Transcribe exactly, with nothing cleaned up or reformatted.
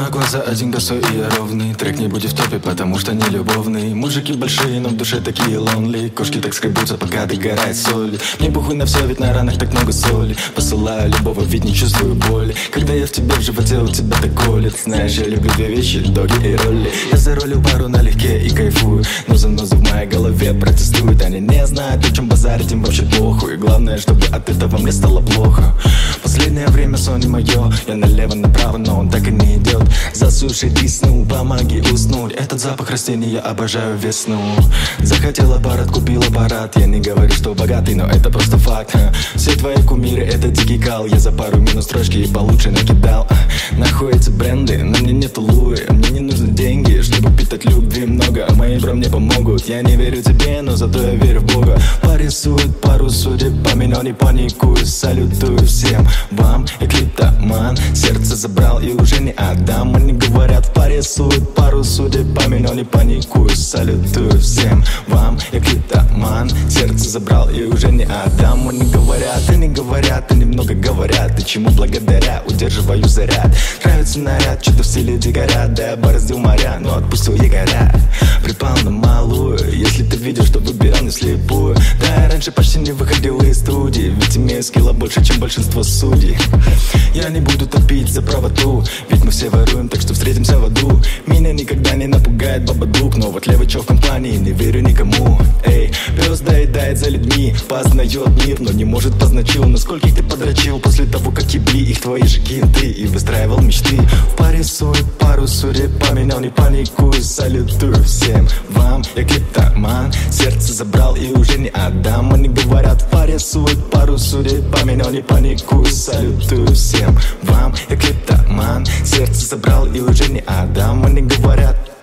Два глаза, один косой и я ровный. Трек не будет в топе, потому что не любовный. Мужики большие, но в душе такие лонли. Кошки так скребутся, пока догорает соль. Мне похуй на все, ведь на ранах так много соли. Посылаю любого, ведь не чувствую боли. Когда я в тебе, в животе у тебя так колет. Знаешь, я люблю две вещи, доги и роли. Я заролил пару налегке и кайфую. Но занозы в моей голове протестуют. Они не знают, о чем базарить, им вообще похуй. Главное, чтобы от этого мне стало плохо. Последнее время сон не мое. Я налево-направо, но он так и не идет. Засуши десну, помоги уснуть. Этот запах растений, я обожаю весну. Захотел аппарат, купил аппарат. Я не говорю, что богатый, но это просто факт. Все твои кумиры, это дикий кал. Я за пару минут строчки и получше накидал. Находятся бренды, но мне нету луи. Мне не нужны деньги, чтобы питать любви много. Мои бро мне помогут. Я не верю тебе, но зато я верю в Бога. Порисует пару судебами, но не паникую. Салютую всем вам, я клиптоман. Сердце забрал и уже не отдам. Они говорят, порисует пару судебами, но не паникую. Салютую всем вам, я клиптоман. Сердце забрал и уже не отдам. Они говорят, они говорят, они много говорят. И чему благодаря, удерживаю заряд. Нравится наряд, что-то в стиле дикаря. Да я бороздил моря, но отпустил якоря. Припал на малую, если ты видишь, что выбирал не слепую. Да я раньше почти не выходил из студии, ведь имею скилла больше, чем большинство судей. Я не буду топить за правоту, ведь мы все воруем, так что встретимся в аду. Меня никогда не напугает бабадук, но вот левый чё в компании, не верю никому. Эй, пес доедает за людьми, познает мир, но не может познать чил. На скольких ты подрочил после того, как ебли их твои же кенты и выстраивал мечты. В паре сует пару судебами, но не паникую. Салютую всем вам, я клиптоман. Сердце забрал и уже не отдам. Они говорят, в паре сует пару судебами, но не паникую. Салютую всем вам, я клиптоман. Сердце забрал и уже не отдам. Они говорят,